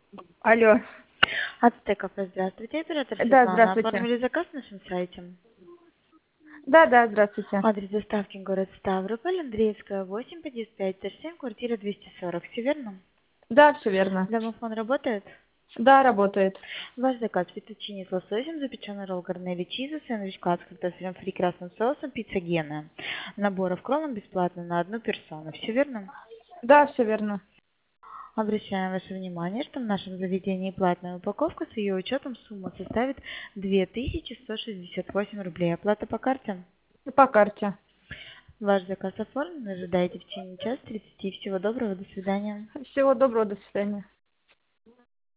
Алло. Ацтеков, здравствуйте, оператор Да, Светлана. здравствуйте. Оформили заказ на нашем сайте. Да, здравствуйте. Адрес доставки город Ставрополь, Андреевская, 8, подъезд 5, 7, квартира 240. Все верно? Да, все верно. Домофон работает? Да, работает. Ваш заказ: фетучини с лососем, запеченный ролл гарнели чиза, сэндвич класс с картофелем фри красным соусом, пицца Гена. Наборов кроллом бесплатно на одну персону. Все верно? Да, все верно. Обращаем ваше внимание, что в нашем заведении платная упаковка, с ее учетом сумма составит 2168 рублей. Оплата по карте? И по карте. Ваш заказ оформлен. Ожидайте в течение часа 30. Всего доброго. До свидания. Всего доброго, до свидания.